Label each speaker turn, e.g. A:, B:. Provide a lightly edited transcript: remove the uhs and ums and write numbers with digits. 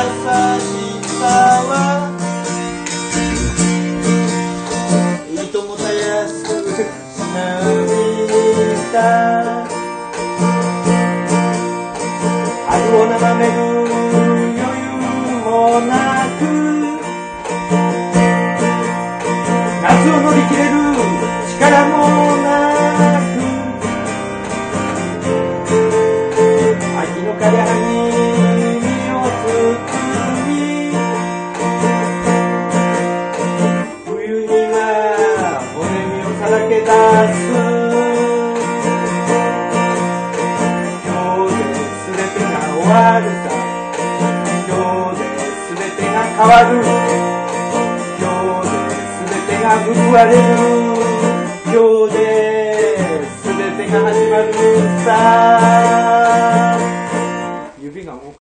A: しさはいともたやすく涙春を眺める余裕もなく夏を乗り切れる力もなく秋の枯葉に身を包み冬には骨身をさらけ出す今日で全てが終わるさ今日で全てが変わる今日で全てが報われる今日で全てが始まるさ